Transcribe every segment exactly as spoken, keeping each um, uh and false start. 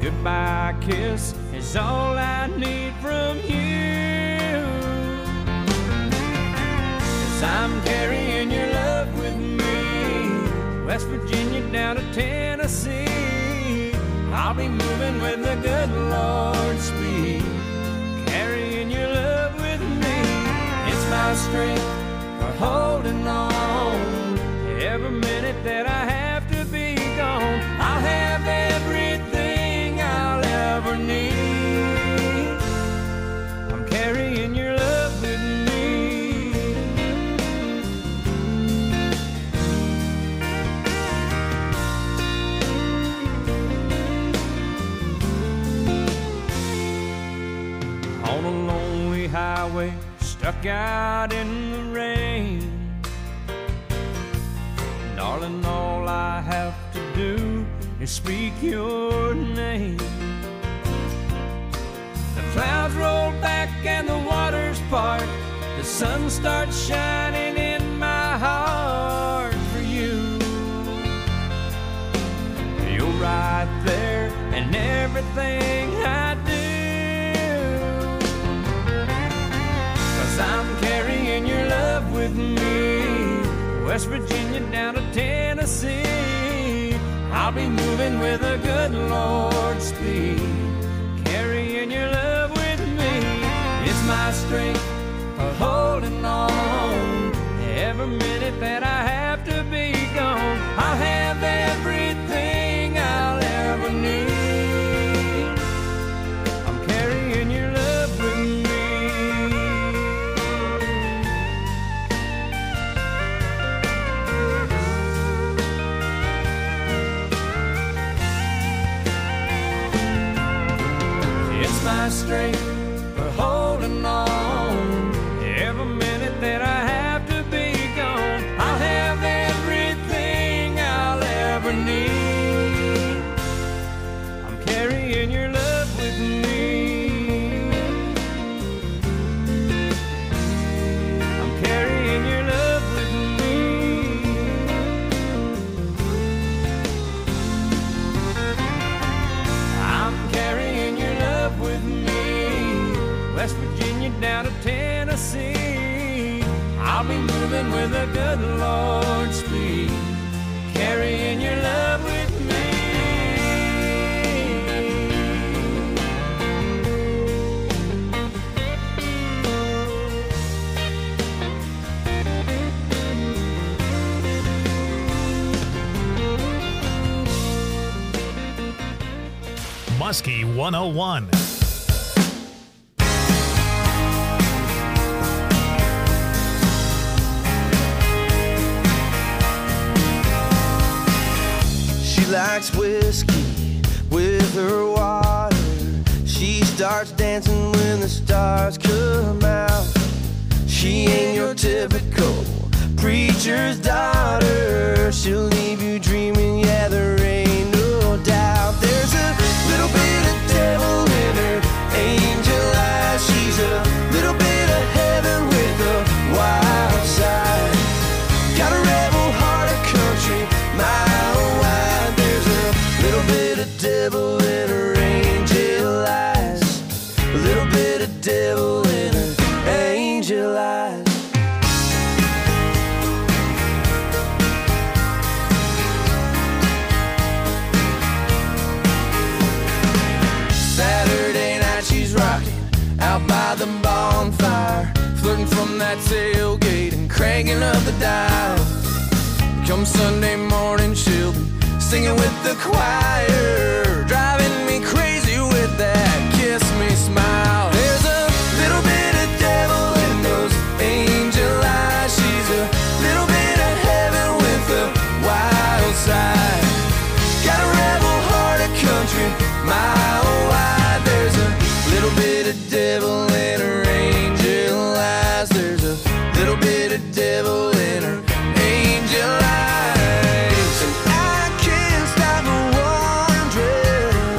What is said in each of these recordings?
goodbye kiss is all I need from you. 'Cause I'm carrying your love with me, West Virginia down to Tennessee. I'll be moving with the good Lord's speed, carrying your love with me. It's my strength for holding on. Every minute that I have to be gone, I'll have everything I'll ever need. I'm carrying your love with me. On a lonely highway, stuck out in the rain, darling, all I have to do is speak your name. The clouds roll back and the waters part, the sun starts shining in my heart for you. You're right there in everything I do, 'cause I'm carrying your love with me, West Virginia down to Tennessee. I'll be moving with a good Lord's speed, carrying your love with me. It's my strength for holding on. Every minute that I have to be gone, I'll have everything I'll ever need. I'm carrying your love with me. My strength for holding on. Every minute that I have to be gone, I'll have everything I'll ever need. I'm carrying your love with me. I'm carrying your love with me. I'm carrying your love with me, West Virginia down to Tennessee. I'll be moving with a good Lord's speed, carrying your love with me. Muskie one oh one. She likes whiskey with her water. She starts dancing when the stars come out. She ain't your typical preacher's daughter. She'll leave you dreaming, yeah, there ain't no doubt. There's a little bit of devil in her angel eyes. She's a little bit of heaven with a wild side. Got a rebel heart, a country mile wide. There's a little bit of devil in her angel eyes. A little bit of devil in her angel eyes. Saturday night she's rocking out by the bonfire, flirting from that tailgate and cranking up the dial. Come Sunday morning she'll be singing with the choir, driving me crazy with that kiss me smile. There's a little bit of devil in those angel eyes. She's a little bit of heaven with a wild side. Got a rebel heart, a country mile wide. There's a little bit of devil in her angel eyes. There's a little bit of devil in her angel eyes. And I can't stop wondering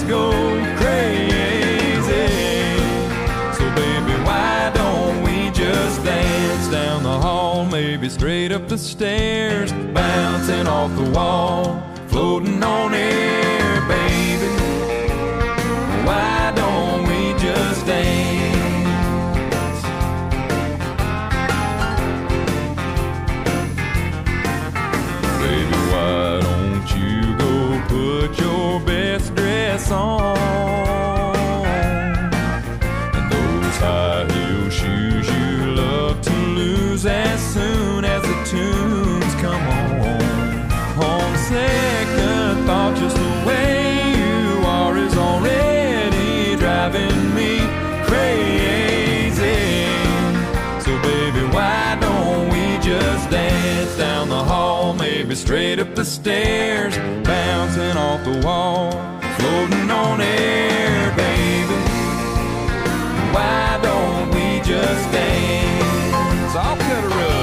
go crazy. So baby, why don't we just dance down the hall, maybe straight up the stairs, bouncing off the wall, floating on air, baby. Why don't we just dance? Baby, why don't you go put your best dress on, and those high heel shoes you love to lose as soon as the tunes come on. On second thought, just the way you are is already driving me crazy. So baby, why don't we just dance down the hall, maybe straight up the stairs, bouncing off the wall, floating on air, baby. Why don't we just dance? I'll cut a rug.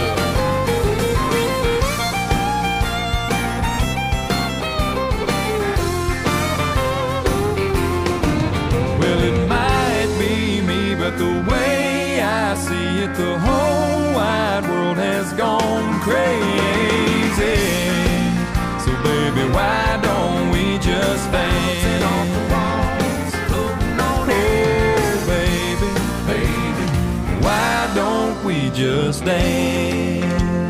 Well, it might be me, but the way I see it, the whole wide world has gone crazy. So baby, why don't we just dance on the walls, floating on air, baby, baby. Why don't we just dance?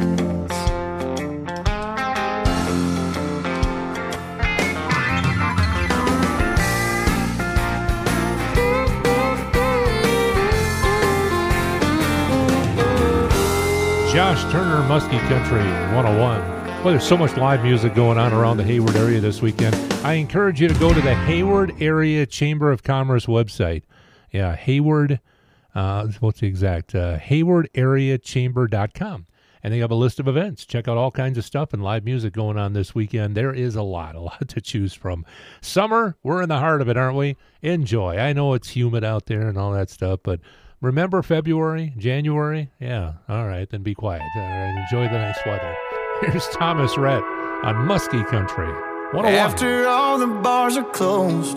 Josh Turner, Muskie Country one oh one. Well, there's so much live music going on around the Hayward area this weekend. I encourage you to go to the Hayward Area Chamber of Commerce website. Yeah, Hayward, uh, what's the exact? Uh, hayward area chamber dot com. And they have a list of events. Check out all kinds of stuff and live music going on this weekend. There is a lot, a lot to choose from. Summer, we're in the heart of it, aren't we? Enjoy. I know it's humid out there and all that stuff, but remember February, January? Yeah, all right, then be quiet. All right, enjoy the nice weather. Here's Thomas Rhett on Muskie Country one oh one. After all the bars are closed,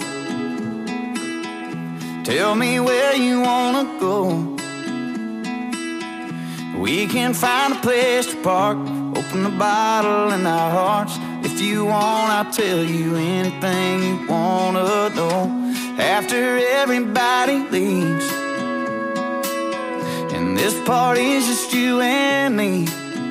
tell me where you wanna go. We can find a place to park, open a bottle in our hearts. If you want, I'll tell you anything you wanna know. After everybody leaves, and this party's just you and me,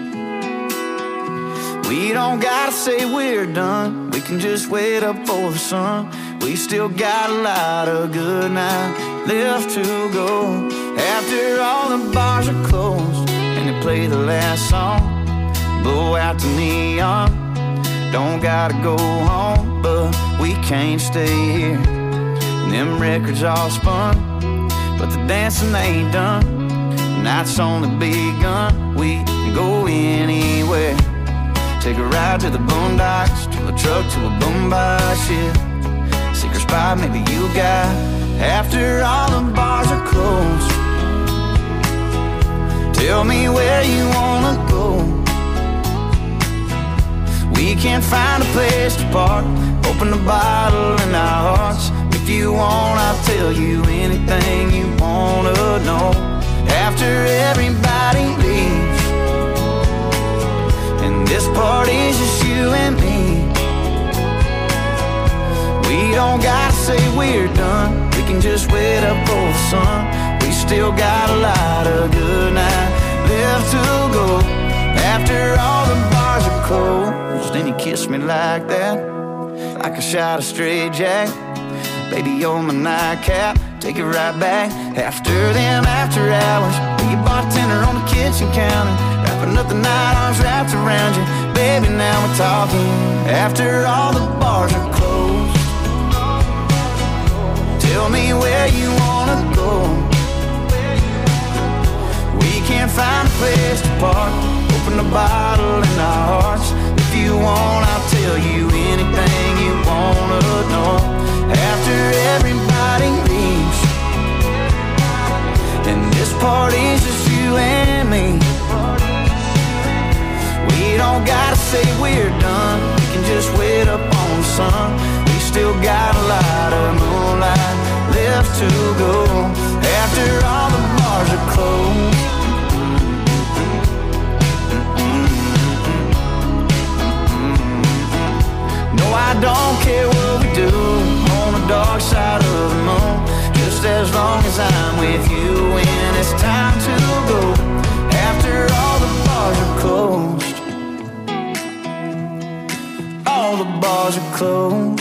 we don't gotta say we're done. We can just wait up for the sun. We still got a lot of good night left to go. After all the bars are closed and they play the last song, blow out the neon. Don't gotta go home, but we can't stay here. And them records all spun, but the dancing ain't done. The night's only begun. We can go anywhere. Take a ride to the boondocks, to a truck, to a boombox, yeah. Secret spot maybe you got. After all the bars are closed, tell me where you wanna go. We can find a place to park, open a bottle in our hearts. If you want, I'll tell you anything you wanna know. After everybody leaves, and this party's just you and me, we don't gotta say we're done. We can just wait up for the sun. We still got a lot of good night left to go. After all the bars are closed, then you kiss me like that, like a shot of straight jack. Baby, you're my nightcap, take it right back. After them after hours, be a bartender on the kitchen counter, wrapping up the night, arms wrapped around you. Baby, now we're talking. After all the bars are closed, tell me where you wanna go. We can't find a place to park, open a bottle in our hearts. If you want, I'll tell you anything you wanna know. After everybody leaves, and this party's just you and me, we don't gotta say we're done. We can just wait up on the sun. We still got a lot of moonlight left to go after all the bars are closed. No, I don't care what we do on the dark side of the moon, just as long as I'm with you when it's time to go after all the bars are closed. All the bars are closed.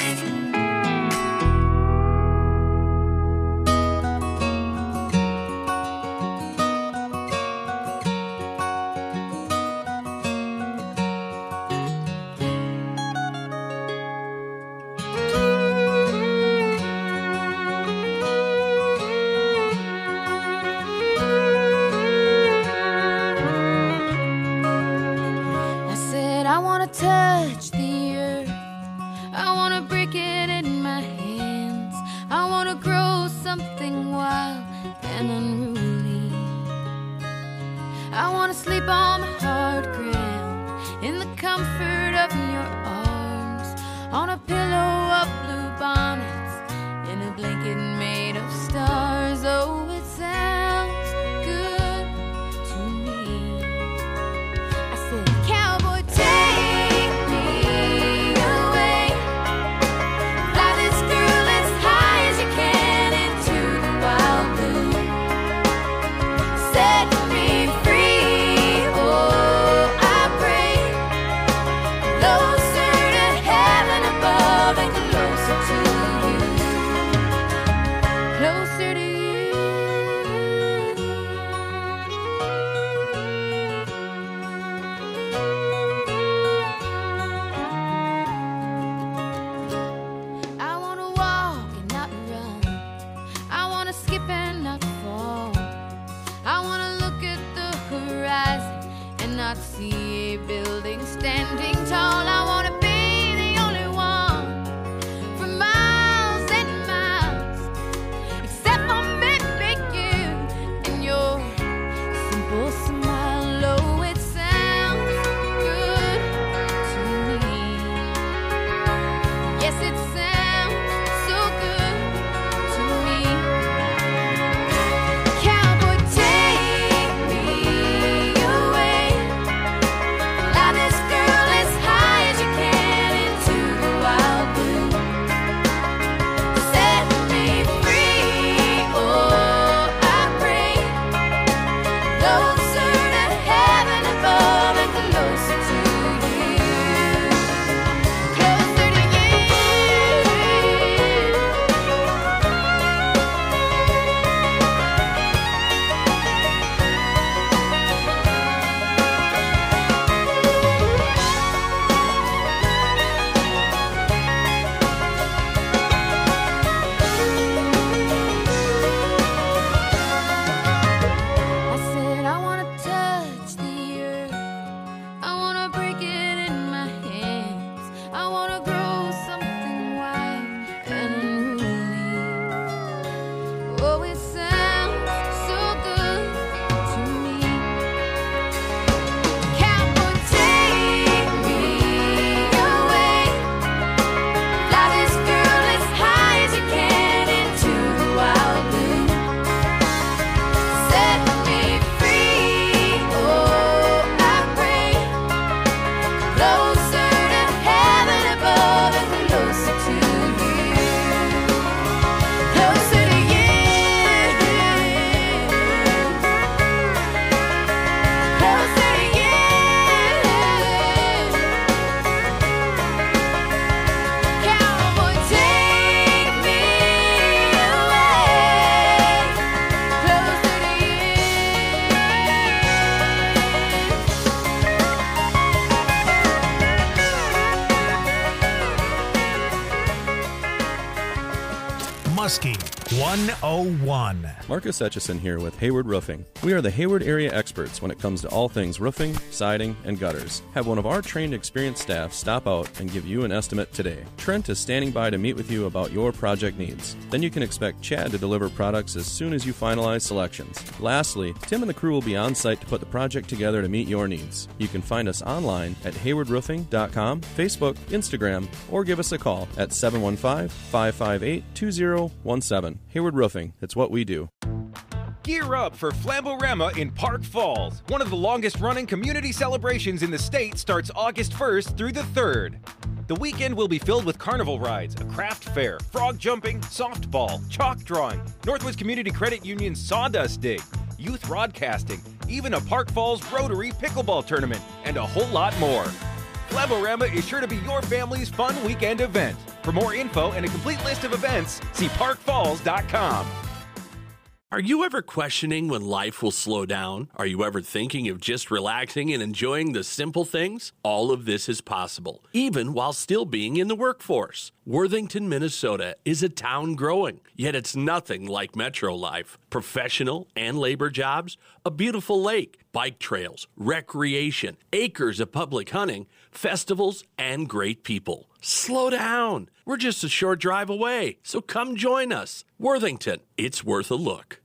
Touch the earth, I wanna break it in my hands. I wanna grow something wild and unruly. I wanna sleep on the hard ground in the comfort of your arms, on a pillow of blue bonnets, in a blanket made of stars. Oh, it sounds good to me. I said, cowboy, take not see a building standing tall. I wanna be the only one for miles and miles, except for maybe you and your simple smile. Oh, it sounds good to me. Yes, it sounds so good to me. Cowboy, take me away. Fly this girl as high as you can into the wild blue. Set me free, oh, I pray. Closer to heaven above and closer to you. Closer to you. I said I wanna touch the earth, I wanna break it in my hands, I wanna grow something wild and unruly. Oh, it sounds so good to me. Cowboy, take me away. Fly this girl as high as you can into the wild blue. Set me free, oh, I pray. Closer to heaven above and closer to you. Closer to you. Closer to you. Cowboy, take me away. Closer to Muskie one oh one. Marcus Etchison here with Hayward Roofing. We are the Hayward area experts when it comes to all things roofing, siding, and gutters. Have one of our trained, experienced staff stop out and give you an estimate today. Trent is standing by to meet with you about your project needs. Then you can expect Chad to deliver products as soon as you finalize selections. Lastly, Tim and the crew will be on site to put the project together to meet your needs. You can find us online at hayward roofing dot com, Facebook, Instagram, or give us a call at seven one five, five five eight, two zero one seven. Hayward Roofing, it's what we do. Gear up for Flamborama in Park Falls. One of the longest-running community celebrations in the state starts August first through the third. The weekend will be filled with carnival rides, a craft fair, frog jumping, softball, chalk drawing, Northwoods Community Credit Union sawdust dig, youth rodcasting, even a Park Falls Rotary pickleball tournament, and a whole lot more. Flamborama is sure to be your family's fun weekend event. For more info and a complete list of events, see park falls dot com. Are you ever questioning when life will slow down? Are you ever thinking of just relaxing and enjoying the simple things? All of this is possible, even while still being in the workforce. Worthington, Minnesota is a town growing, yet it's nothing like metro life. Professional and labor jobs, a beautiful lake, bike trails, recreation, acres of public hunting, festivals, and great people. Slow down. We're just a short drive away, so come join us. Worthington, it's worth a look.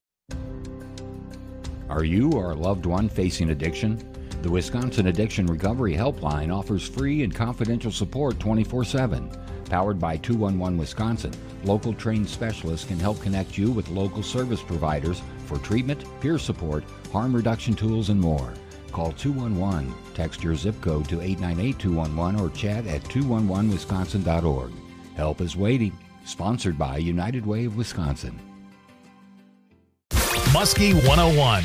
Are you or a loved one facing addiction? The Wisconsin Addiction Recovery Helpline offers free and confidential support twenty-four seven. Powered by two one one Wisconsin, local trained specialists can help connect you with local service providers for treatment, peer support, harm reduction tools, and more. Call two one one, text your zip code to eight nine eight two one one, or chat at two one one wisconsin dot org. Help is waiting. Sponsored by United Way of Wisconsin. Muskie one oh one.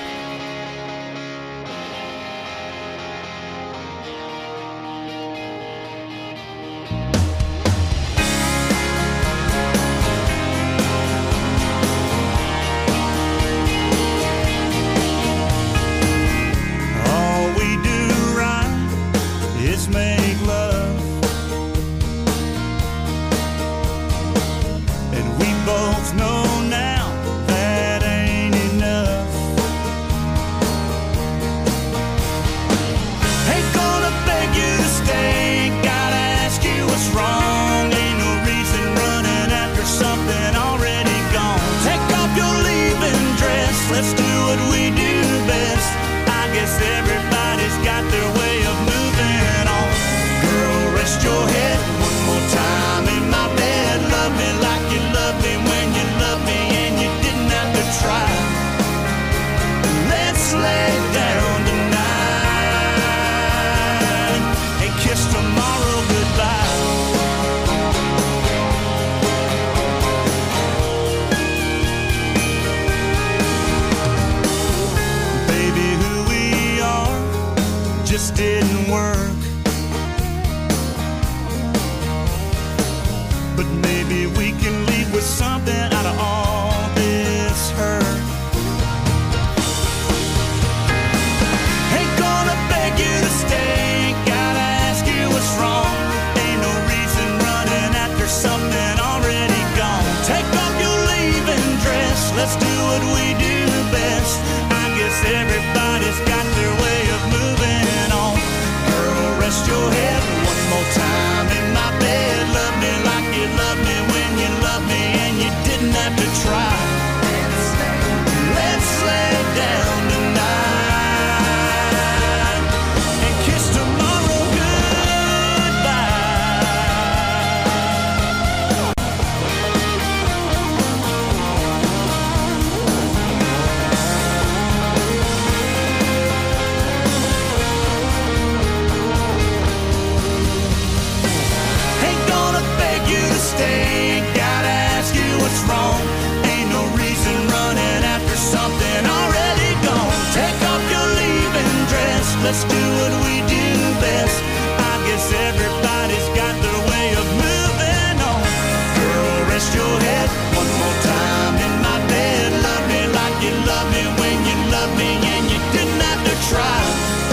Let's do what we do best. I guess everybody's got their way of moving on. Girl, rest your head one more time in my bed. Love me like you love me when you love me and you didn't have to try.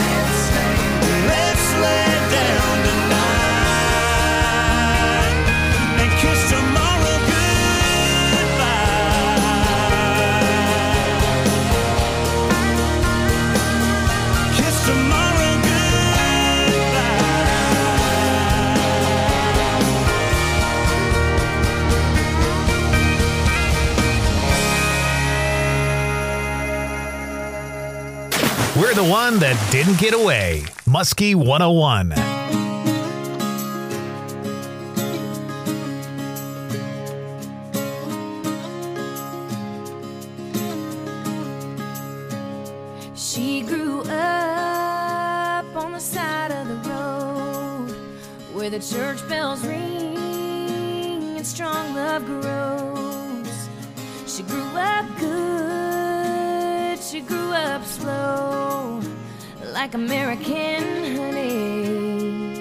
Let's lay down tonight and kiss tomorrow goodbye. the one that didn't get away. Muskie one oh one. She grew up on the side of the road where the church bells ring and strong love grows. She grew up good, she grew up slow, like American honey.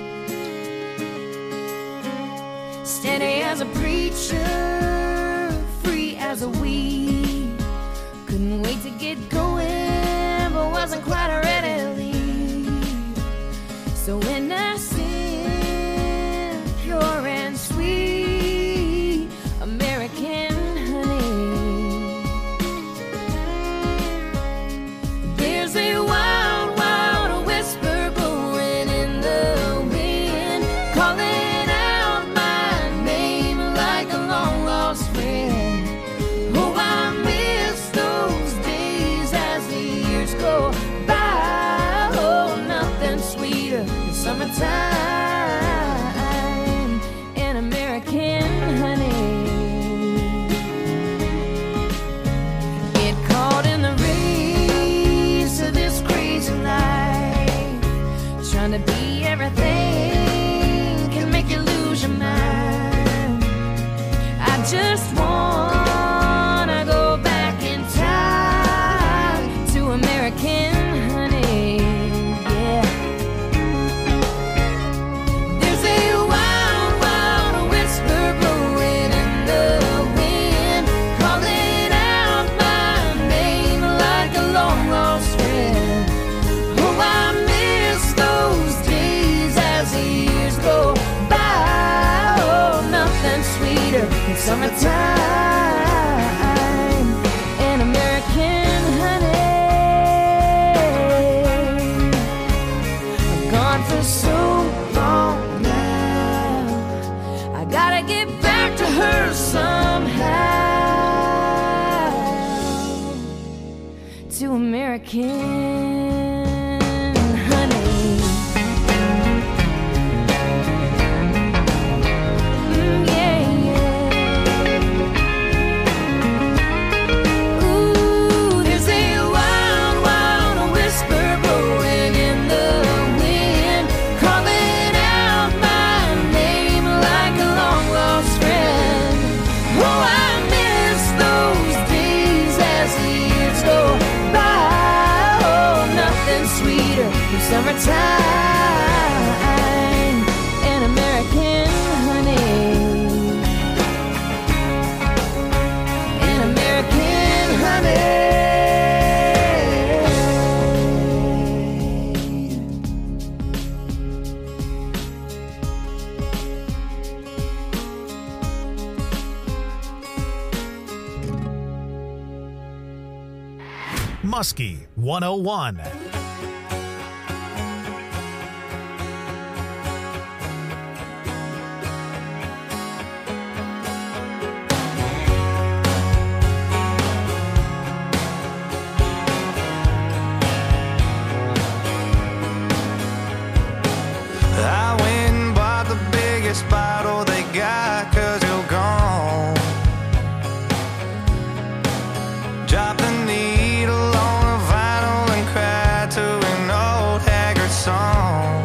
Steady as a preacher, free as a weed. Couldn't wait to get going, but wasn't quite ready to leave. So innocent, pure and sweet, American honey. There's a wild, wild whisper blowing in the wind, calling out my name like a long lost friend. Oh, I miss those days as the years go by. Oh, nothing sweeter than summertime and American honey. Get caught in the race of this crazy life, trying to be everything can make you lose your mind. I just wanna go back in time to American honey, yeah. There's a wild, wild whisper blowing in the wind, calling out my name like a long lost friend. Oh, I miss those days as the years go by. Oh, nothing sweeter than summertime and American honey. I've gone for so long now, I gotta get back to her somehow, to American honey. Mm, yeah, yeah. Ooh, there's a wild, wild whisper blowing in the wind, calling out my name like a long lost friend. Oh, I miss those days as the years go by. Oh, nothing sweeter than summertime and American honey. And American honey. Muskie one oh one. I went and bought the biggest bottle they got, cause you're gone. Drop the needle on a vinyl and cry to an old haggard song.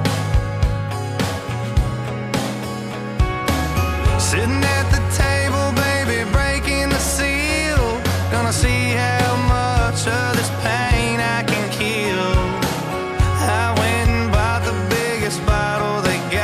Sitting at the table, baby, breaking the seal. Gonna see how much of this pain I can kill. I went and bought the biggest bottle they got.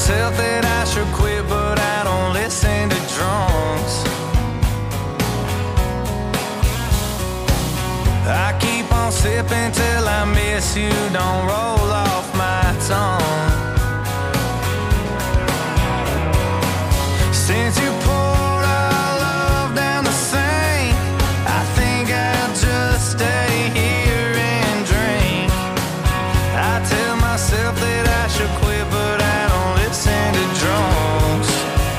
myself that I should quit, but I don't listen to drunks. I keep on sipping till I miss you, don't roll off my tongue. Since you poured our love down the sink, I think I'll just stay here and drink. I tell myself that I should quit, but I don't listen to drunks.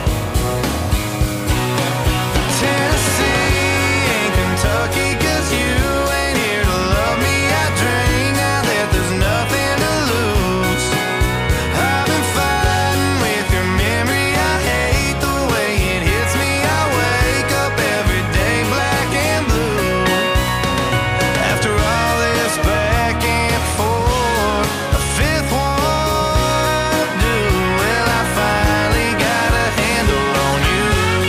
Tennessee ain't Kentucky, 'cause you ain't here to love me. I drink now that there's nothing to lose. I've been fighting with your memory. I hate the way it hits me. I wake up every day black and blue. After all this back and forth, a fifth won't do. Well, I finally got a handle on you.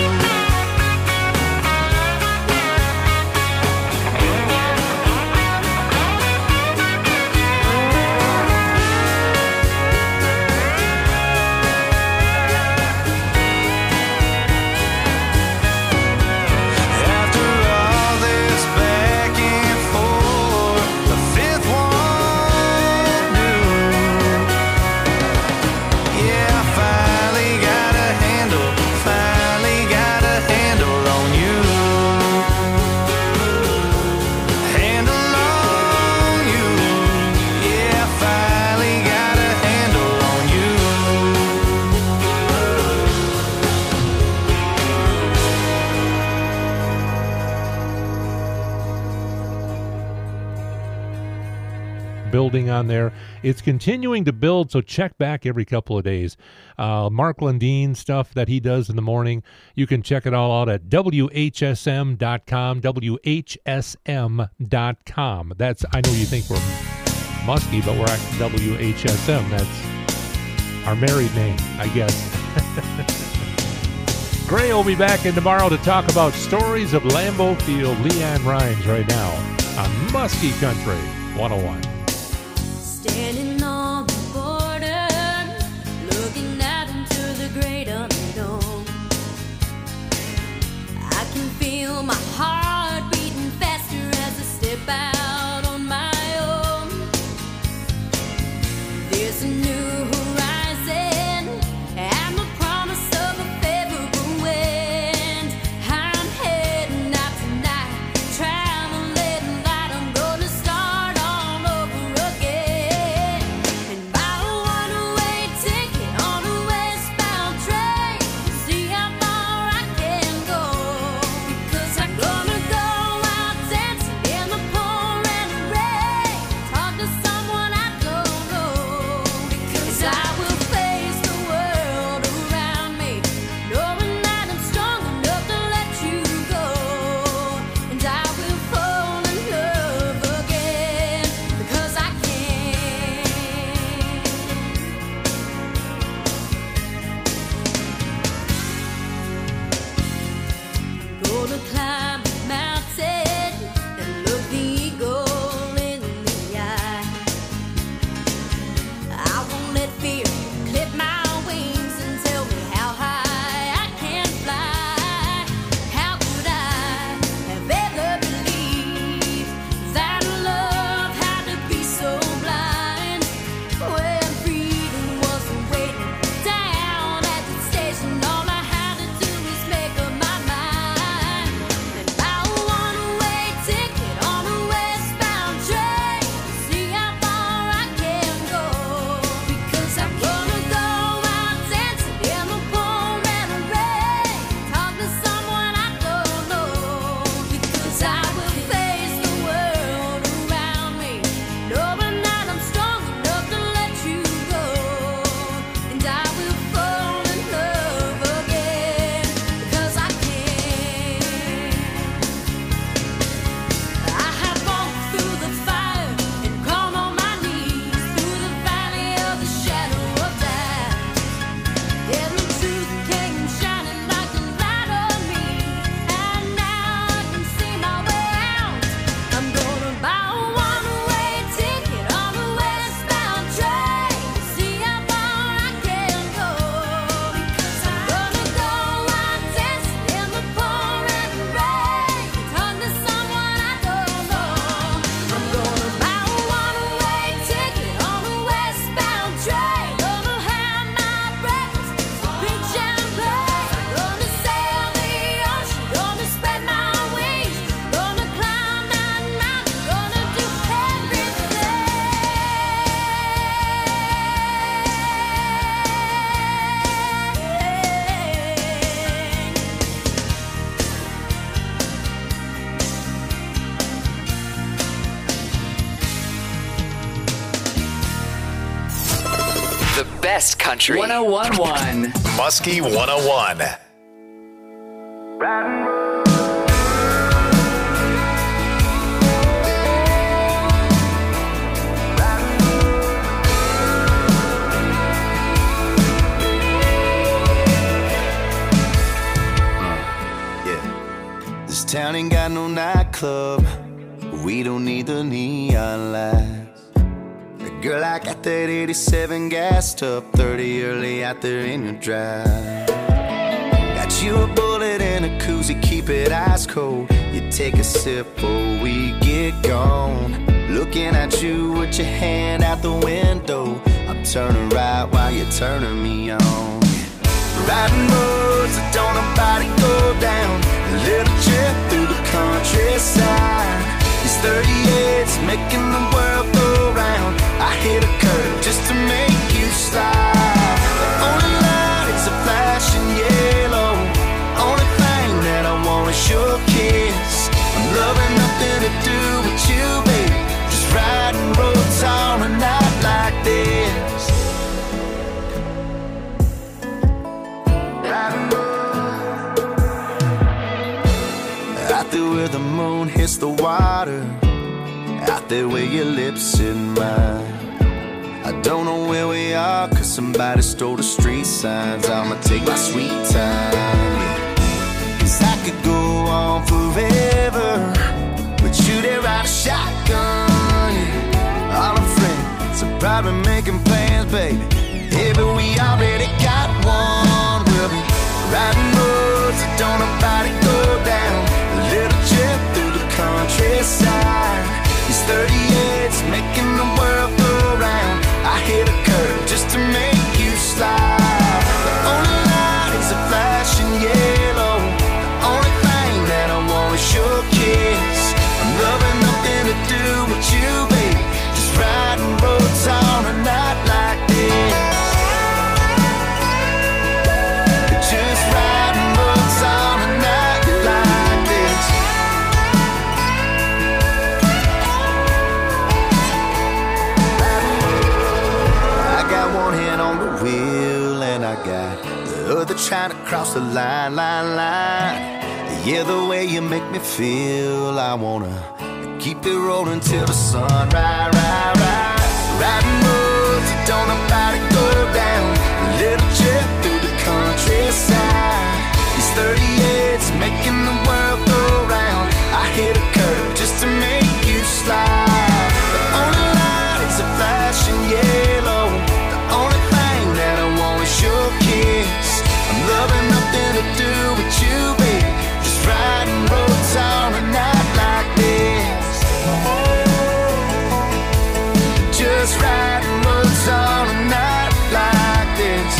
After all this back and forth, a fifth won't do. Yeah, I finally got a handle, finally got a handle on you. Handle on you. Yeah, I finally got a handle on you. Building on there. It's continuing to build, so check back every couple of days. Uh, Mark Lundeen stuff that he does in the morning, you can check it all out at W H S M dot com, W H S M dot com. That's, I know you think we're Muskie, but we're at W H S M. That's our married name, I guess. Gray will be back in tomorrow to talk about stories of Lambeau Field. Leanne Rhymes right now on Muskie Country one oh one. Standing on the border, looking out into the great unknown. I can feel my heart beating faster as I step out on my own. There's a new horizon and the promise of a favorable wind. I'm heading out tonight, traveling light. I'm gonna start all over again. And buy a one-way ticket on a westbound train. See how far I can go. Because I'm gonna go out dancing in the pouring rain. Talk to someone I don't know. Because best country. one oh one point one. Muskie one oh one. Yeah. This town ain't got no nightclub. We don't need the neon lights. Girl, I got that eighty-seven gassed up, thirty early out there in your drive. Got you a bullet and a koozie, keep it ice cold. You take a sip before we get gone. Looking at you with your hand out the window. I'm turning right while you're turning me on. Riding roads that don't nobody go down. A little trip through the countryside. These thirty-eights making the world go round. I hit a curve just to make you slide. The only light is a flashing yellow. Only thing that I want is your kiss. I'm loving nothing to do with you, baby. Just riding roads on a night like this. Riding roads. Out there where the moon hits the water. Out there where your lips in mine. I don't know where we are, cause somebody stole the street signs. I'ma take my sweet time, yeah. Cause I could go on forever, but you there ride a shotgun, yeah. All our friends are probably making plans, baby. Yeah, but we already got one. We'll be riding roads that don't nobody go down. A little trip through the countryside. These thirty-eights making the world go round. I hit a curve just to make you slide. The only light is a flashing yellow. The only thing that I want is your kiss. I'm loving nothing to do with you, baby. Just riding roads on a night like this. Just riding roads on a night like this. One hand on the wheel and I got the other trying to cross the line, line, line. Yeah, the way you make me feel, I wanna keep it rolling till the sun rise, rise, rise. Riding roads that don't nobody go down. A little trip through the countryside. These thirty-eights making the world go round. I hit a curve just to make you slide. The only light is a flashing yellow. Only thing that I want is your kiss. I'm loving nothing to do with you, baby. Just riding roads on a night like this. Just riding roads on a night like this.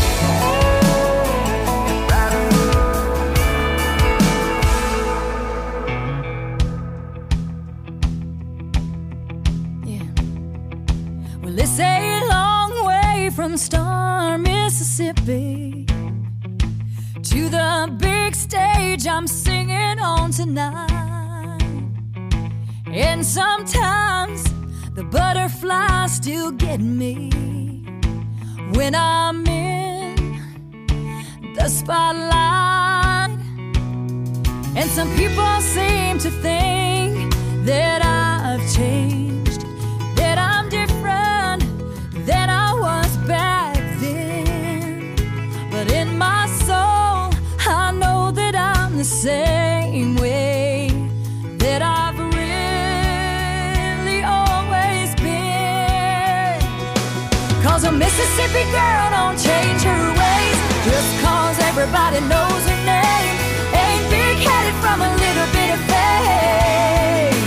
Yeah. Well, it's a long way from Star, Mississippi to the big stage I'm singing on tonight. And sometimes the butterflies still get me when I'm in the spotlight. And some people seem to think that I've changed, that I'm different than I was back then. But in my soul, I know that I'm the same way that I've really always been. Cause a Mississippi girl don't change her ways just cause everybody knows her name. Ain't big-headed from a little bit of fame.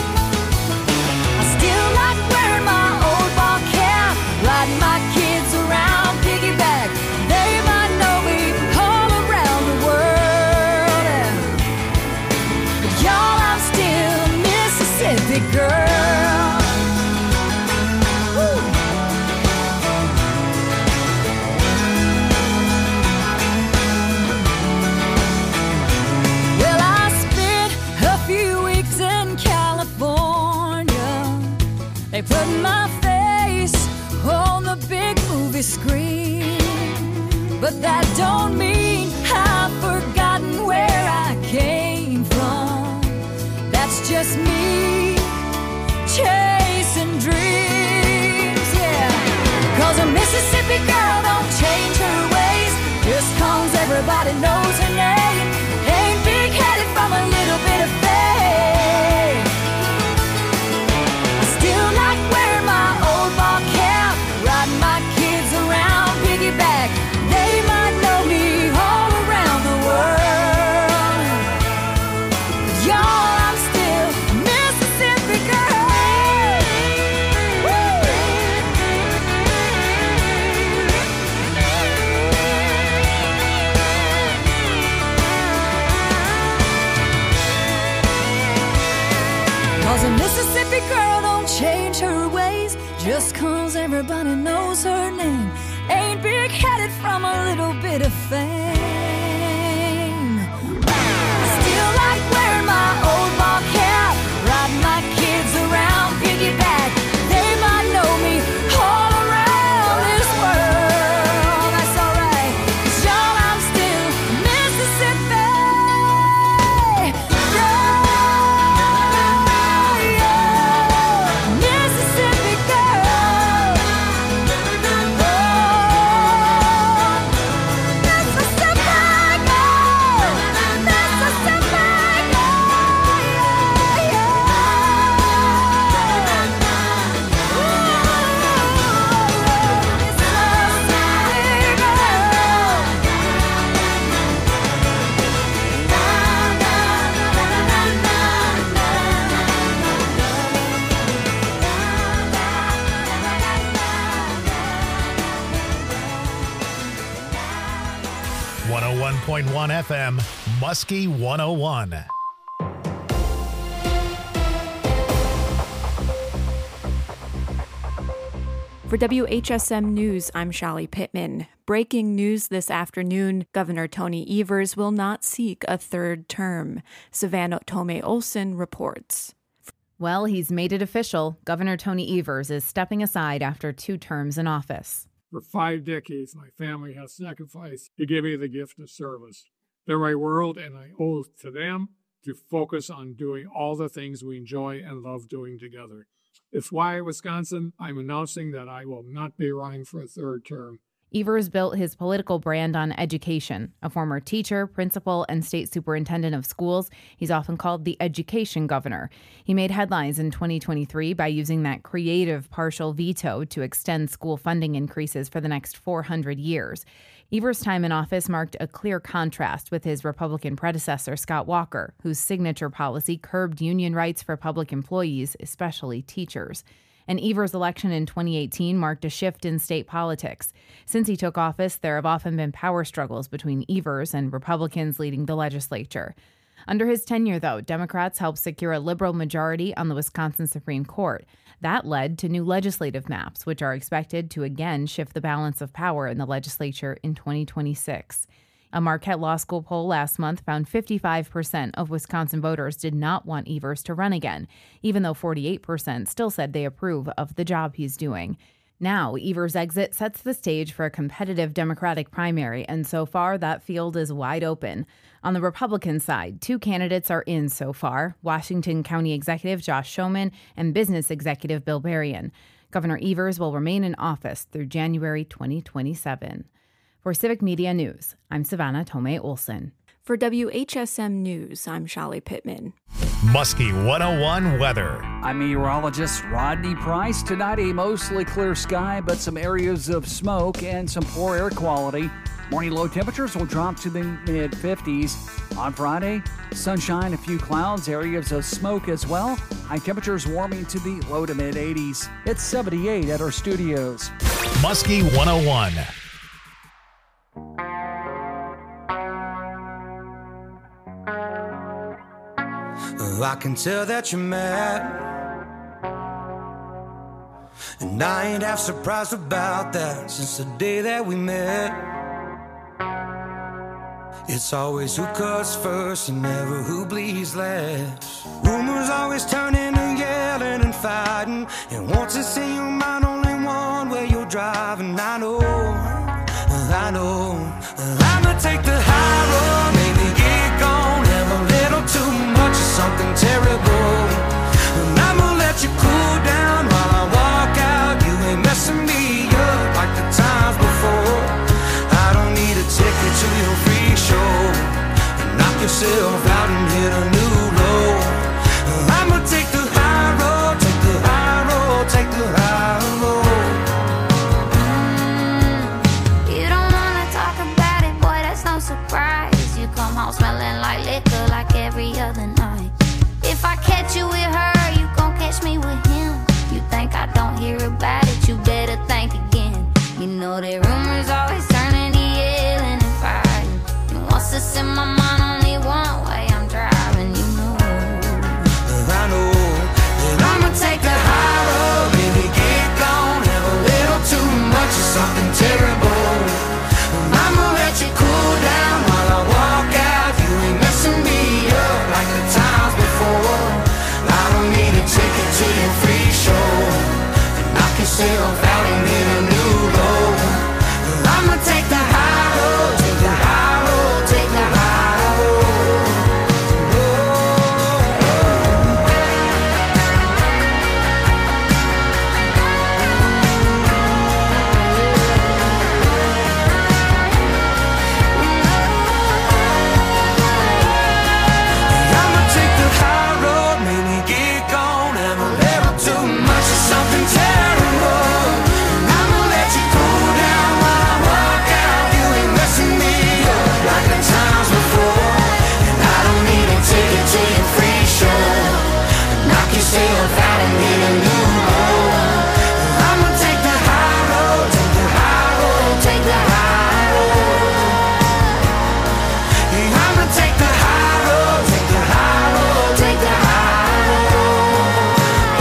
I still like wearing my old ball cap, riding my kids around piggyback. They might know me all around the world. But y'all, I'm still a Mississippi girl. Woo. Well, I spent a few weeks in California. They put my face on the big movie screen. but that don't mean I've forgotten where I came from. That's just me chasing dreams, yeah. Cause a Mississippi girl don't change her ways just cause everybody knows her name. Ain't big-headed from a little bit of fame. I still like wearing my old ball cap, riding my kids around piggyback. They might know me all around the world. But y'all, I'm still a Mississippi girl. Woo! Cause a Mississippi girl don't change her ways just cause everybody knows her name. Ain't big-headed from a little bit of fame. Still like wearing my old ball cap, riding my kids around piggyback. They might know me all around this world. That's alright, 'cause y'all, I'm still Mississippi girl, yeah. Mississippi girl. one oh one point one F M, Muskie one oh one. For W H S M News, I'm Shally Pittman. Breaking news this afternoon, Governor Tony Evers will not seek a third term. Savannah Tomei Olsen reports. Well, he's made it official. Governor Tony Evers is stepping aside after two terms in office. For five decades, my family has sacrificed to give me the gift of service. They're my world, and I owe it to them to focus on doing all the things we enjoy and love doing together. It's why, Wisconsin, I'm announcing that I will not be running for a third term. Evers built his political brand on education. A former teacher, principal, and state superintendent of schools, he's often called the education governor. He made headlines in twenty twenty-three by using that creative partial veto to extend school funding increases for the next four hundred years. Evers' time in office marked a clear contrast with his Republican predecessor, Scott Walker, whose signature policy curbed union rights for public employees, especially teachers. And Evers' election in twenty eighteen marked a shift in state politics. Since he took office, there have often been power struggles between Evers and Republicans leading the legislature. Under his tenure, though, Democrats helped secure a liberal majority on the Wisconsin Supreme Court. That led to new legislative maps, which are expected to again shift the balance of power in the legislature in twenty twenty-six. A Marquette Law School poll last month found fifty-five percent of Wisconsin voters did not want Evers to run again, even though forty-eight percent still said they approve of the job he's doing. Now, Evers' exit sets the stage for a competitive Democratic primary, and so far that field is wide open. On the Republican side, two candidates are in so far, Washington County Executive Josh Schoeman and Business Executive Bill Berrien. Governor Evers will remain in office through January twenty twenty-seven. For Civic Media News, I'm Savannah Tomei Olsen. For W H S M News, I'm Shally Pittman. Muskie one oh one weather. I'm meteorologist Rodney Price. Tonight, a mostly clear sky, but some areas of smoke and some poor air quality. Morning low temperatures will drop to the mid fifties. On Friday, sunshine, a few clouds, areas of smoke as well. High temperatures warming to the low to mid eighties. It's seventy-eight at our studios. Muskie one oh one. I can tell that you're mad, and I ain't half surprised about that since the day that we met. It's always who cuts first and never who bleeds last. Rumors always turn into yelling and fighting, and once it's in your mind, only one way you're driving. I know, I know. something terrible. And I'ma let you cool down while I walk out. You ain't messing me up like the times before. I don't need a ticket to your freak show. Knock yourself out and hit a new low. I'ma take the high road, take the high road, take the high road. Mm, you don't wanna talk about it, boy, that's no surprise. You come home smelling like liquor like every other night. If I catch you with her, you gon' catch me with him. You think I don't hear about it, you better think again. You know that rumors always turn into yelling and fighting. And once it's in my mind, only one way I'm driving, you know. I know that I'ma take the high road, baby, get gone. Have a little too much of something terrible. I'ma let you cool down while I walk out. You ain't messing me up like the times before. I don't need a ticket to your free show. Knock yourself out and hit a new low. I'ma take the high road, take the high road, take the high road. I'ma take the high road, maybe get gone. Have a little too much of something terrible. I'ma let you cool down while I walk out. You ain't messing me up like the times before. And I don't need a ticket to your free show. Knock yourself out and hit a new low. I'ma take the high road, take the high road, take the high road. Yeah, I'ma take the high road, take the high road, take the high road.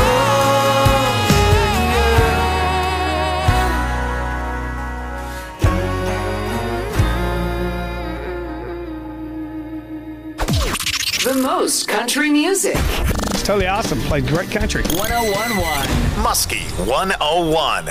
The most country music. It's totally awesome. Played great country. one oh one point one. Muskie one oh one.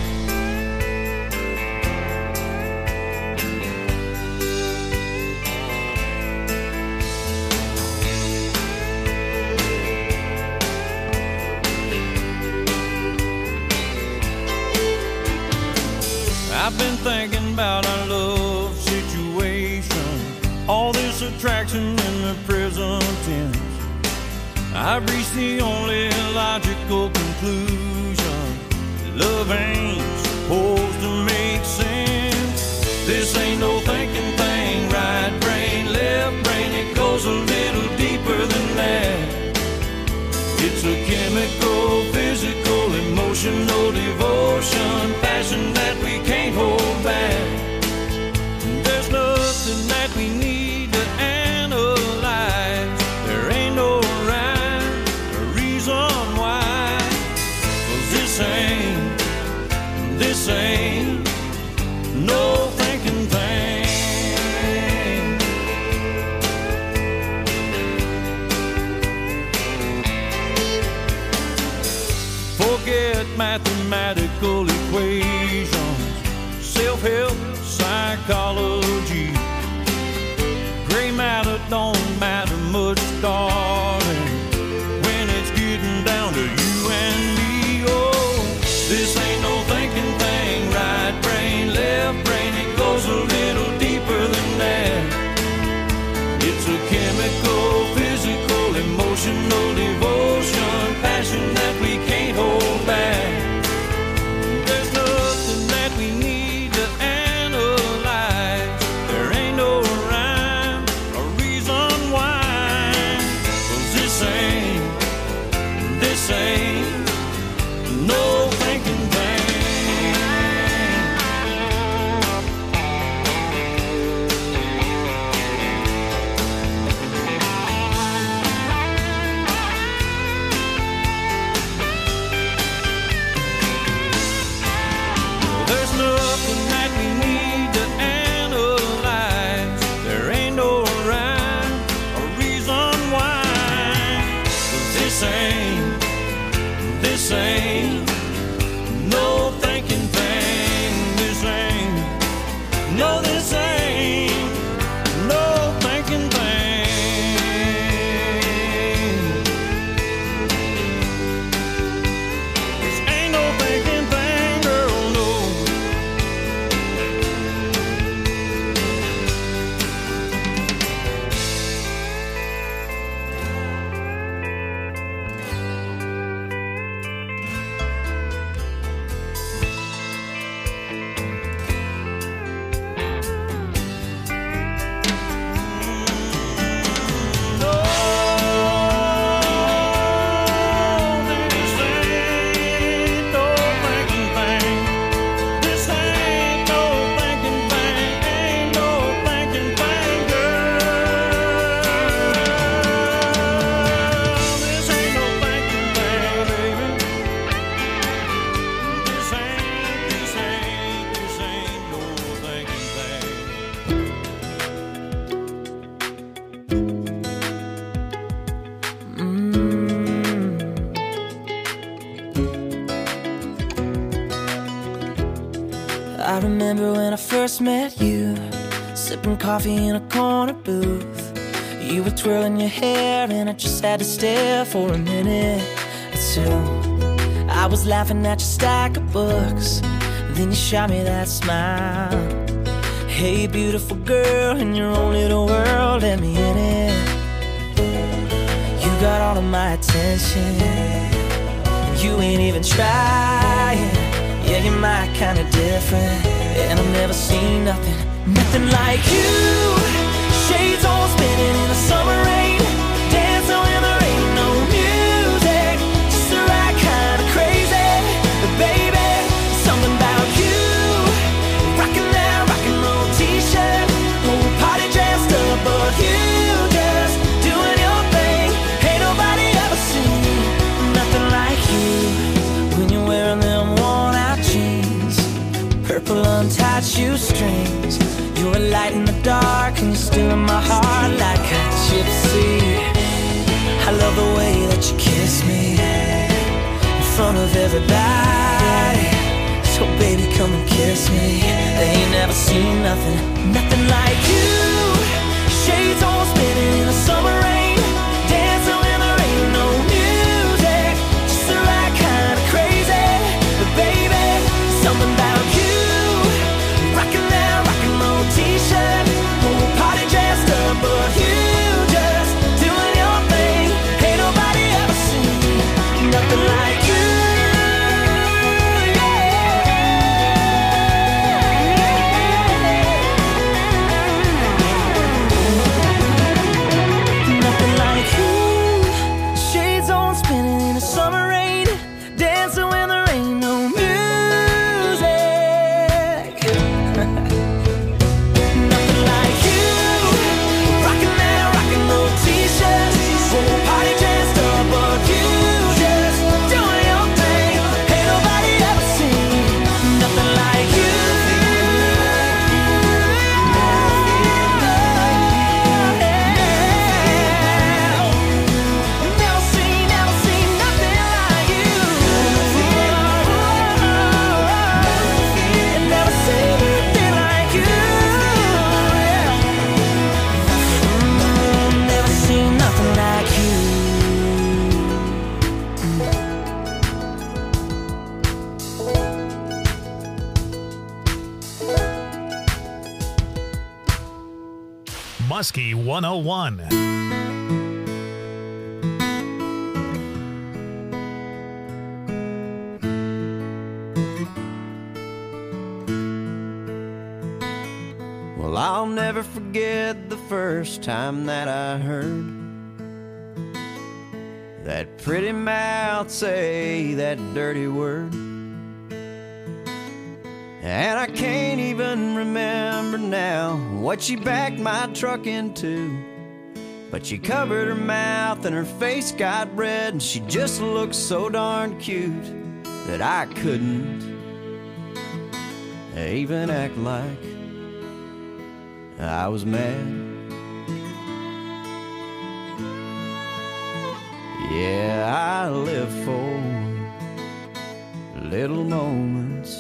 I've been thinking about our love situation, all this attraction in the present tense. I've reached the only logical conclusion: love ain't supposed to make sense. This ain't no thinking thing, right brain, left brain, it goes a little deeper than that. It's a chemical, physical, emotional devotion, passion that we can't hold back. There's nothing that we need to analyze. There ain't no rhyme or reason why. 'Cause this ain't, this ain't no thinking thing. Forget mathematical equations, self-help, psychology. Gray matter don't matter much, darling, when it's getting down to you and me. Oh, this ain't no thinking thing, I remember when I first met you, sipping coffee in a corner booth. You were twirling your hair and I just had to stare for a minute or two. I was laughing at your stack of books, then you shot me that smile. Hey beautiful girl, in your own little world, let me in it. You got all of my attention, you ain't even trying. Yeah, you're my kind of different, and I've never seen nothing, nothing like you. Shades all spinning in the summer rain, dancing when there ain't no music, just the right kind of crazy. But baby, something about you, rocking that rock and roll t-shirt, whole party dressed up, but you just doing your thing. Ain't nobody ever seen nothing like you. When you're wearing them worn out jeans, purple untied shoestrings, you're a light in the dark and you're still in my heart like a gypsy. I love the way that you kiss me in front of everybody. So baby, come and kiss me. They ain't never seen nothing, nothing like you. Shades all spinning in the summer rain, dancing when there ain't no music, just the right kind of crazy. But baby, something about you, rocking that rock and roll t-shirt, whole party dressed up, but you just doing your thing. Ain't nobody ever seen nothing like you. Nothing like you. Shades on spinning in the summer rain, dancing when there ain't no music. Muskie one oh one. Well, I'll never forget the first time that I heard that pretty mouth say that dirty word. And I can't even remember now what she backed my truck into, but she covered her mouth and her face got red, and she just looked so darn cute that I couldn't even act like I was mad. Yeah, I live for little moments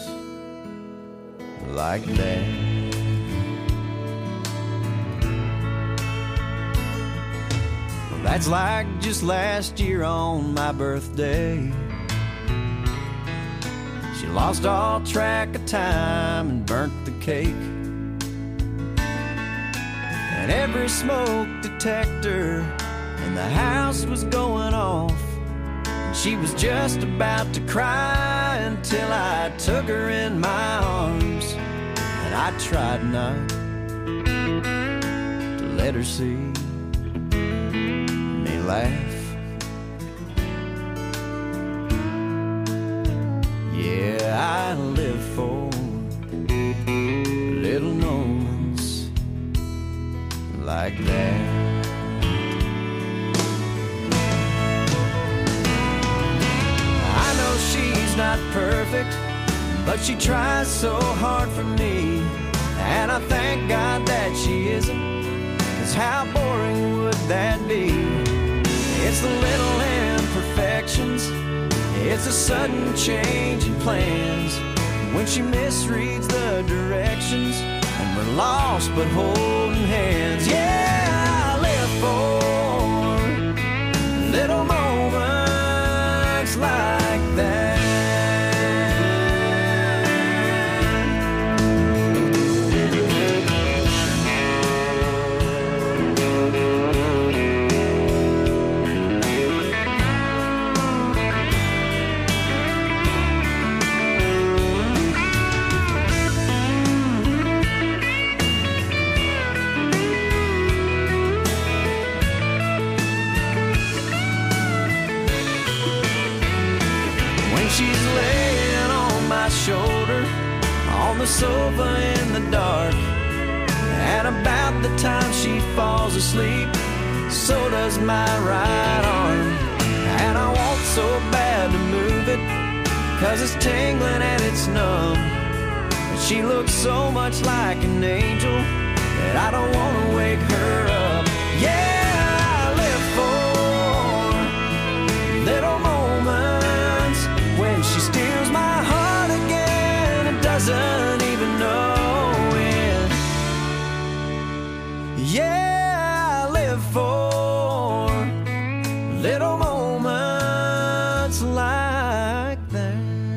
like that. Well, that's like just last year on my birthday. She lost all track of time and burnt the cake, and every smoke detector in the house was going off. She was just about to cry until I took her in my arms, and I tried not to let her see me laugh. Yeah, I live for little moments like that. She's not perfect, but she tries so hard for me, and I thank God that she isn't, 'cause how boring would that be? It's the little imperfections, it's a sudden change in plans, when she misreads the directions and we're lost but holding hands. Yeah, I live for little moments like that. She's laying on my shoulder on the sofa in the dark, and about the time she falls asleep, so does my right arm. And I want so bad to move it, cause it's tingling and it's numb. And she looks so much like an angel that I don't want to wake her up. Yeah, I live for little moments when she steals my heart again and doesn't even know it. Yeah, I live for little moments like that.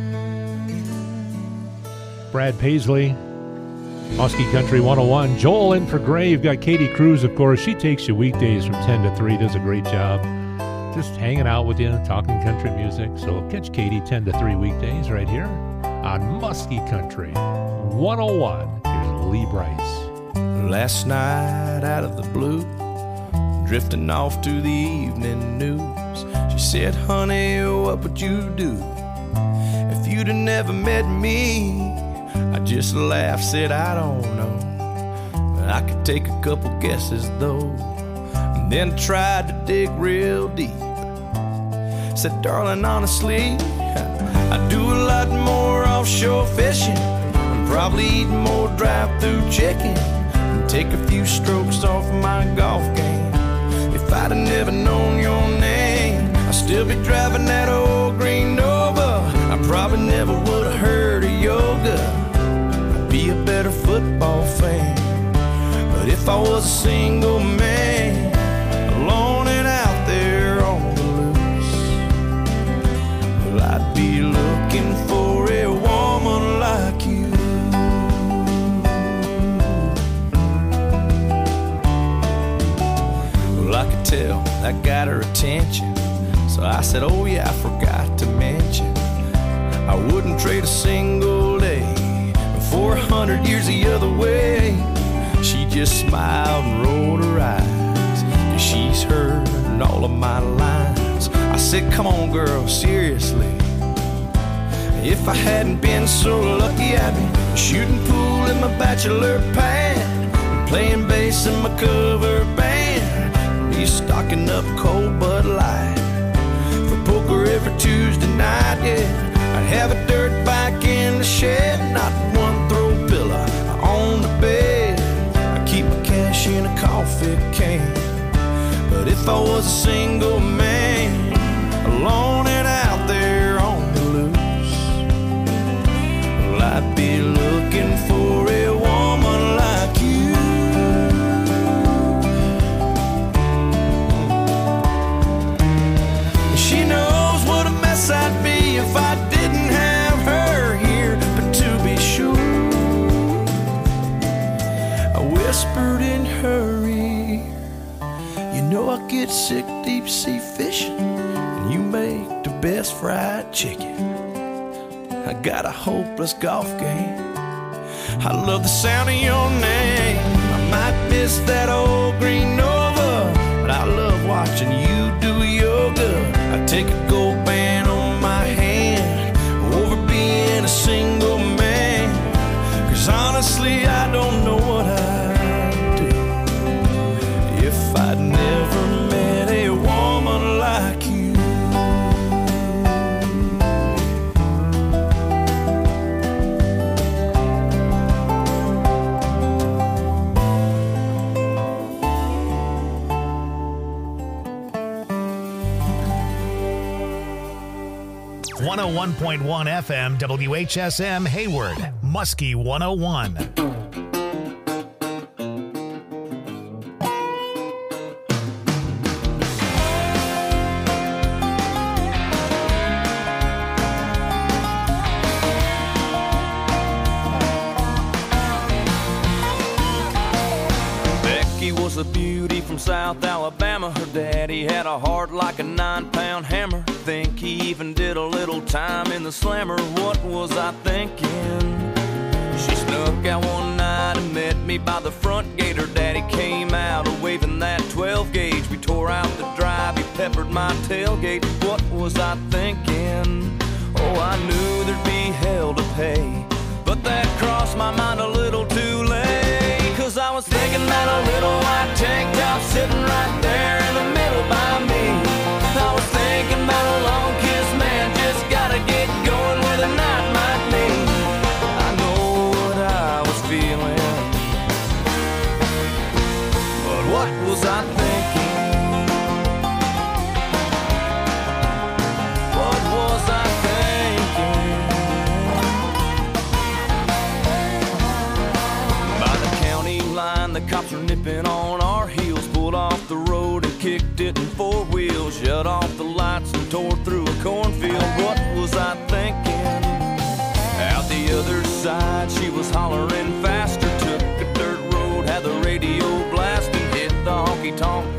Brad Paisley, Muskie Country one oh one. Joel in for Gray. You've got Katie Cruz, of course. She takes you weekdays from ten to three, does a great job. Just hanging out with you, talking country music. So catch Katie ten to three weekdays right here on Muskie Country one oh one. Here's Lee Brice. Last night out of the blue, drifting off to the evening news, she said, honey, what would you do if you'd have never met me? I just laughed, said, I don't know, I could take a couple guesses though, and then tried to dig real deep. Said, darling, honestly, I do a lot more offshore fishing, and probably eat more drive-through chicken, and take a few strokes off my golf game. If I'd have never known your name, I'd still be driving that old green Nova. I probably never would have heard of yoga. I'd be a better football fan. But if I was a single man, alone and out there on the loose, well, I'd be looking for a woman like you. Well, I could tell that got her attention, so I said, oh yeah, I forgot to mention, I wouldn't trade a single day for a hundred years the other way. She just smiled and rolled her eyes, 'cause she's heard all of my lines. I said, come on girl, seriously, if I hadn't been so lucky, I'd be shooting pool in my bachelor pad, and playing bass in my cover band, be stocking up cold Bud Light for poker every Tuesday night. Yeah, I'd have a dirt bike in the shed, not one throw pillow on the bed. I keep my cash in a coffee can. But if I was a single man, alone and out there on the loose, well, I'd be looking for a woman like you. She knows what a mess I'd be if I didn't have her here. But to be sure, I whispered in her ear, you know I get sick deep sea fishing, and you make the best fried chicken. I got a hopeless golf game, I love the sound of your name. I might miss that old green Nova, but I love watching you do yoga. I take a gold band on my hand over being a single man, 'cause honestly I don't know what I'd do if I'd never met a woman like you. one oh one point one F M W H S M Hayward, Muskie one oh one. Was a beauty from South Alabama. Her daddy had a heart like a nine-pound hammer. Think he even did a little time in the slammer. What was I thinking? She snuck out one night and met me by the front gate. Her daddy came out waving that twelve gauge. We tore out the drive, he peppered my tailgate. What was I thinking? Oh, I knew there'd be hell to pay, but that crossed my mind a little too late. Cause I was thinking about a little white tank top sitting right there in the middle by me. I was thinking about a long kiss, man, just gotta get going with a night like me. I know what I was feeling, but what was I thinking? What was I thinking? By the county line, the cops were nipping on our heels. Pulled off the road and kicked it in four wheels. Shut off the lights and tore through a cornfield. What was I thinking? Out the other side, she was hollering faster. Took a dirt road, had the radio blasting. Hit the honky-tonk